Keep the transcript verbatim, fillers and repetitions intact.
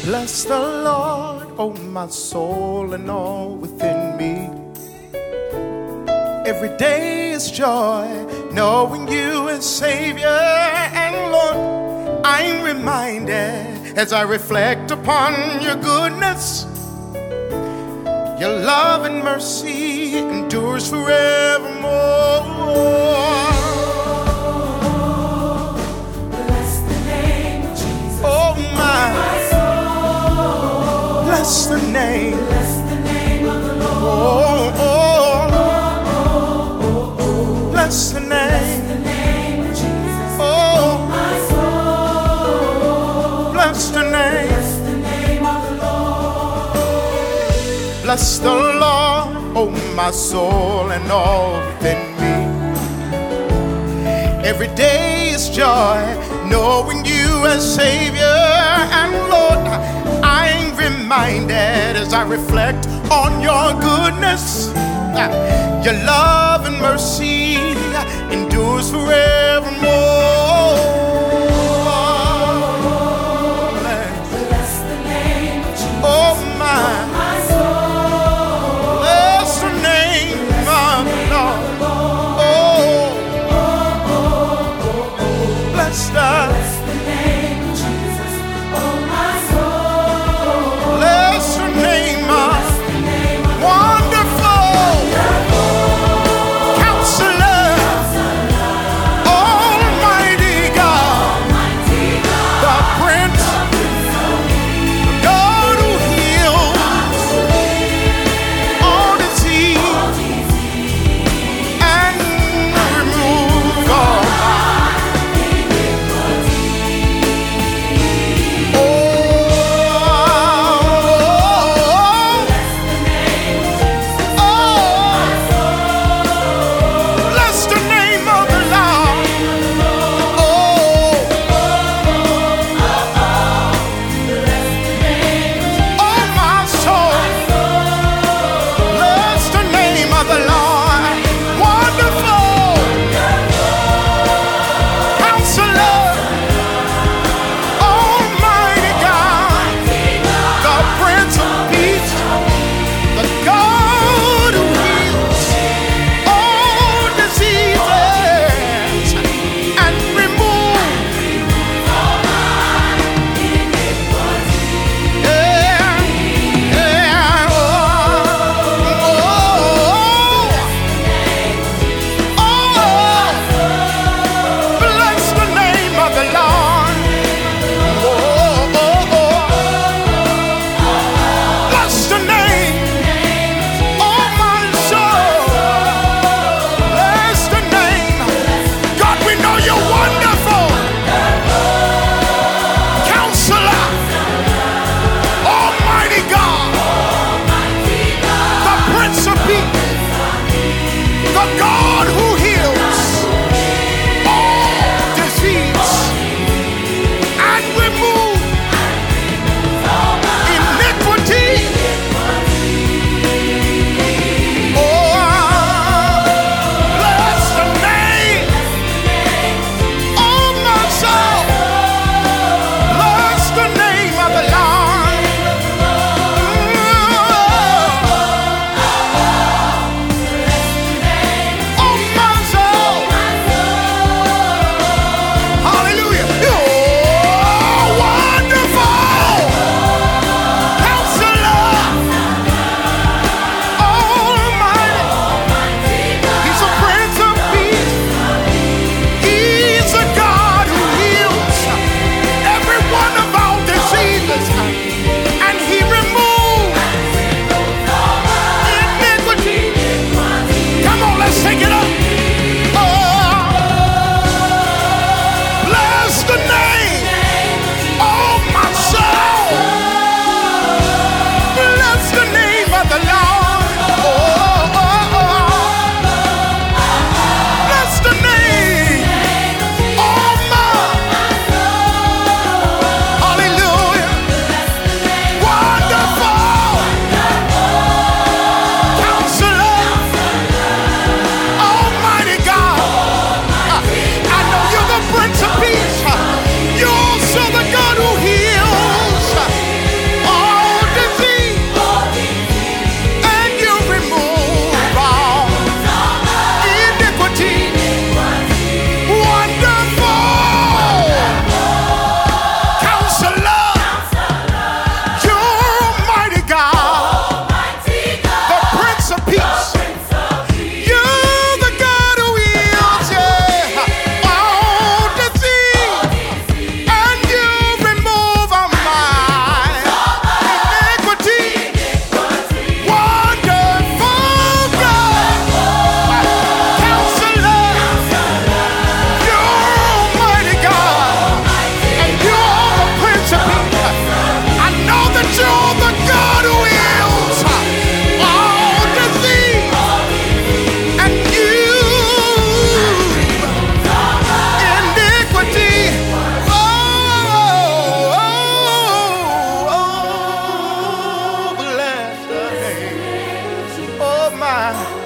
Bless the Lord, oh my soul, and all within me. Every day is joy, knowing you as Savior and Lord. I'm reminded as I reflect upon your goodness. Your love and mercy endures forevermore. Bless the name of Jesus. Oh my, my soul. bless the name. Bless the name of the Lord. Oh, oh, bless the Bless name. the name of Jesus. Oh, My soul. bless the name. Bless the name of the Lord. Bless the Lord, oh my soul, and all within me. Every day is joy, knowing you as Savior and Lord. I'm reminded as I reflect on your goodness. Your love and mercy endures forevermore. Bless the name of Jesus. Oh my, My soul. bless the name of the Lord. Oh, bless the, Bless the name of Jesus. Oh, my soul. bless the name of Bless the name of Wonderful Counselor. Oh, of my